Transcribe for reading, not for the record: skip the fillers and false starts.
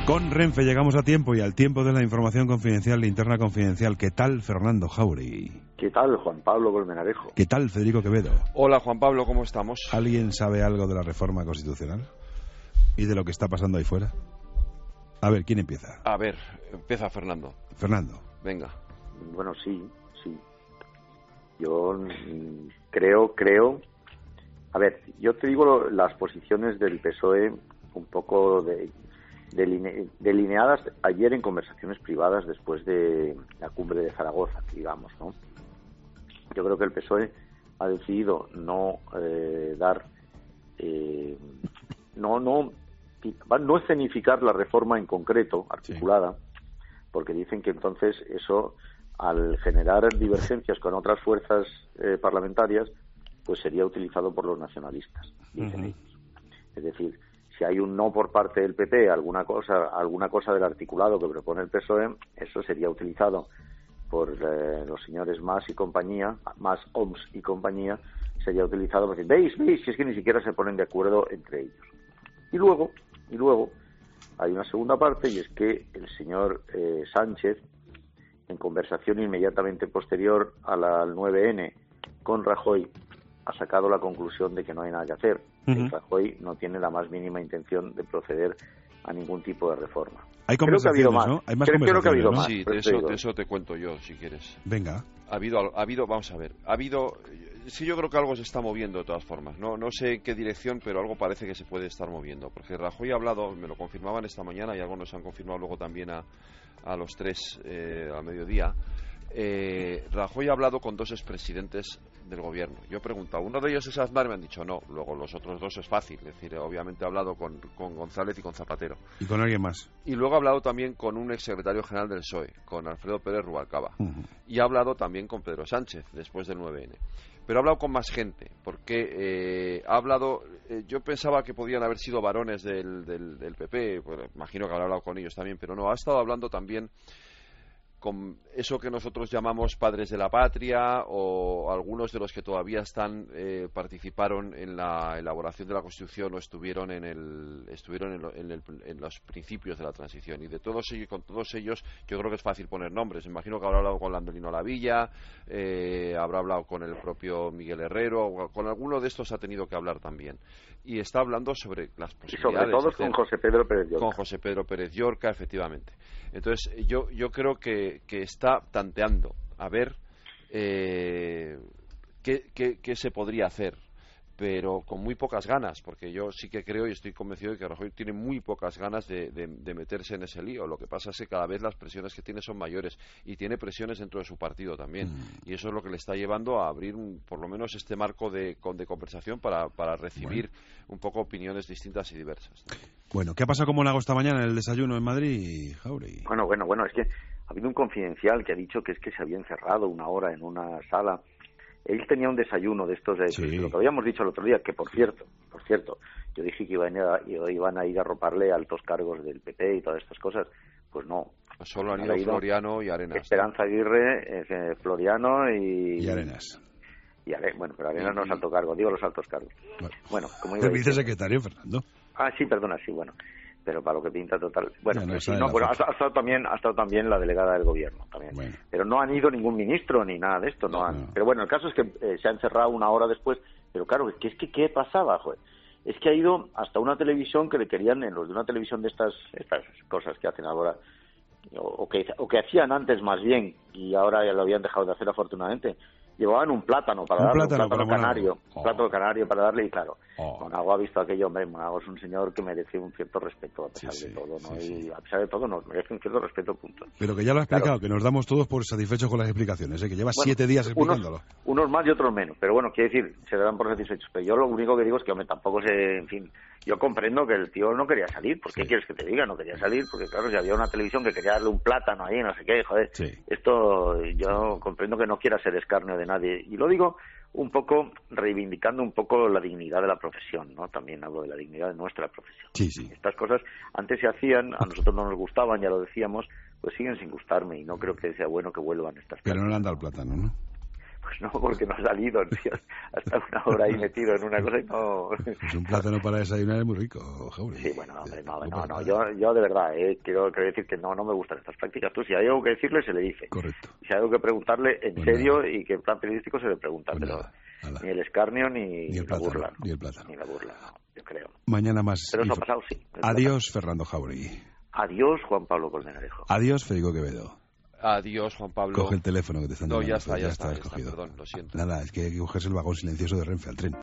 Con Renfe llegamos a tiempo y al tiempo de la información confidencial, linterna confidencial. ¿Qué tal, Fernando Jauregui? ¿Qué tal, Juan Pablo Colmenarejo? ¿Qué tal, Federico Quevedo? Hola, Juan Pablo, ¿cómo estamos? ¿Alguien sabe algo de la reforma constitucional? ¿Y de lo que está pasando ahí fuera? A ver, ¿quién empieza? A ver, empieza Fernando. Fernando. Venga. Bueno, sí. Yo creo... A ver, yo te digo las posiciones del PSOE un poco delineadas ayer en conversaciones privadas después de la cumbre de Zaragoza, digamos, ¿no? Yo creo que el PSOE ha decidido no escenificar la reforma en concreto, articulada, porque dicen que entonces eso, al generar divergencias con otras fuerzas parlamentarias, pues sería utilizado por los nacionalistas, dicen ellos. Es decir, si hay un no por parte del PP, alguna cosa del articulado que propone el PSOE, eso sería utilizado por los señores Mas y compañía, Mas, Homs y compañía, sería utilizado para decir, veis, si es que ni siquiera se ponen de acuerdo entre ellos. Y luego hay una segunda parte, y es que el señor Sánchez, en conversación inmediatamente posterior al 9N con Rajoy, ha sacado la conclusión de que no hay nada que hacer. Rajoy no tiene la más mínima intención de proceder a ningún tipo de reforma. Hay conversaciones, ¿no? Hay más conversaciones, creo que ha habido ¿no? más. Sí, de eso te cuento yo, si quieres. Venga. Ha habido, vamos a ver, sí, yo creo que algo se está moviendo de todas formas. No sé en qué dirección, pero algo parece que se puede estar moviendo. Porque Rajoy ha hablado, me lo confirmaban esta mañana y algo nos han confirmado luego también a los 3 al mediodía. Rajoy ha hablado con 2 expresidentes del gobierno. Yo he preguntado, uno de ellos es Aznar, me han dicho no. Luego los otros 2 es fácil, es decir, obviamente ha hablado con González y con Zapatero. ¿Y con alguien más? Y luego ha hablado también con un exsecretario general del PSOE, con Alfredo Pérez Rubalcaba. Y ha hablado también con Pedro Sánchez, después del 9N. Pero ha hablado con más gente, porque ha hablado... yo pensaba que podían haber sido varones del PP, pues, imagino que habrá hablado con ellos también, pero no, ha estado hablando también con eso que nosotros llamamos padres de la patria, o algunos de los que todavía participaron en la elaboración de la Constitución o estuvieron en los principios de la transición. Y de todos ellos, con todos ellos, yo creo que es fácil poner nombres. Imagino que habrá hablado con Landolino Lavilla, habrá hablado con el propio Miguel Herrero, o con alguno de estos ha tenido que hablar también. Y está hablando sobre las posibilidades. Y sobre todo con José Pedro Pérez Llorca. Con José Pedro Pérez Llorca, efectivamente. Entonces, yo creo que está tanteando a ver qué se podría hacer, pero con muy pocas ganas, porque yo sí que creo y estoy convencido de que Rajoy tiene muy pocas ganas de meterse en ese lío. Lo que pasa es que cada vez las presiones que tiene son mayores, y tiene presiones dentro de su partido también, y eso es lo que le está llevando a abrir por lo menos este marco de conversación para recibir un poco opiniones distintas y diversas. Bueno, ¿qué ha pasado como Lago esta mañana en el desayuno en Madrid, Jauregui? Bueno, es que ha habido un confidencial que ha dicho que es que se había encerrado una hora en una sala. Él tenía un desayuno de estos, lo que habíamos dicho el otro día, que por cierto, yo dije que iban a ir a roparle altos cargos del PP y todas estas cosas. Pues no. Solo han ido Floriano y Arenas. Esperanza Aguirre, Floriano y Arenas. Bueno, pero Arenas no es alto cargo, digo los altos cargos. Bueno, como iba el vicesecretario, Fernando. Sí, perdona, sí, bueno. Pero para lo que pinta total. Bueno, ha estado también la delegada del gobierno también. Bueno. Pero no han ido ningún ministro ni nada de esto, no. Pero bueno, el caso es que se ha encerrado una hora después. Pero claro, ¿qué pasaba, joder? Es que ha ido hasta una televisión que le querían, en los de una televisión de estas cosas que hacen ahora, o que hacían antes más bien, y ahora ya lo habían dejado de hacer afortunadamente. Llevaban un plátano para darle, un plátano canario, un plátano canario para darle, y claro, Monago ha visto aquello. Hombre, Monago es un señor que merece un cierto respeto a pesar de todo, ¿no? Sí. Y a pesar de todo nos merece un cierto respeto, punto. Pero que ya lo ha explicado, que nos damos todos por satisfechos con las explicaciones, que lleva 7 días explicándolo. Unos más y otros menos, pero bueno, quiere decir, se dan por satisfechos. Pero yo lo único que digo es que, hombre, tampoco en fin, yo comprendo que el tío no quería salir. ¿Por qué quieres que te diga? No quería salir, porque claro, si había una televisión que quería darle un plátano ahí, no sé qué, joder. Sí. Esto yo comprendo que no quiera ser escarnio de nadie. Y lo digo un poco reivindicando un poco la dignidad de la profesión, ¿no? También hablo de la dignidad de nuestra profesión. Sí. Estas cosas antes se hacían, a nosotros no nos gustaban, ya lo decíamos, pues siguen sin gustarme, y no creo que sea bueno que vuelvan estas cosas. Pero no le han dado el plátano, ¿no? Pues no, porque no ha salido, tío. Hasta una hora ahí metido en una cosa y no... Pues un plátano para desayunar es muy rico, Jauregui. Sí, bueno, hombre, no, yo de verdad, quiero decir que no me gustan estas prácticas. Tú, si hay algo que decirle, se le dice. Correcto. Si hay algo que preguntarle en Pues serio nada. y que en plan periodístico se le pregunta, Pues pero nada. ni el escarnio ni el la plátano, burla. ni el plátano. Ni la burla, no, yo creo. Mañana más. Pero eso ha pasado, sí. Adiós, Fernando Jauregui. Adiós, Juan Pablo Colmenarejo. Adiós, Federico Quevedo. Adiós, Juan Pablo. Coge el teléfono que te están No, llamando. ya está, cogido. perdón, lo siento. Nada, es que hay que cogerse el vagón silencioso de Renfe al tren.